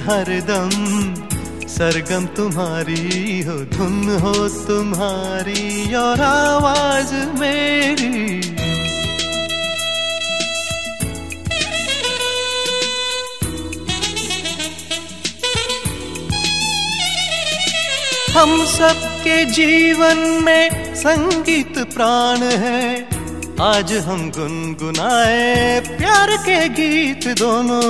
हरदम सरगम तुम्हारी हो, धुन हो तुम्हारी और आवाज मेरी। हम सबके जीवन में संगीत प्राण है, आज हम गुनगुनाए प्यार के गीत दोनों।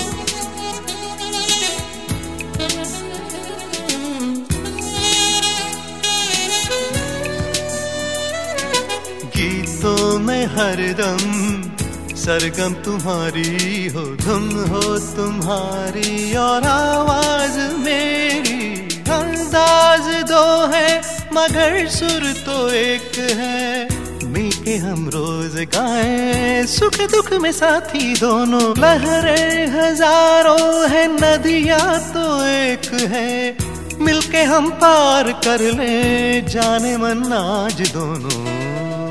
गीतों में हरदम सरगम तुम्हारी हो, धुन हो तुम्हारी और आवाज मेरी। अंदाज दो है मगर सुर तो एक है, मिलके हम रोज गाएं सुख दुख में साथी दोनों। लहरें हजारों है नदियां तो एक है, मिलके हम पार कर ले जाने मन आज दोनों।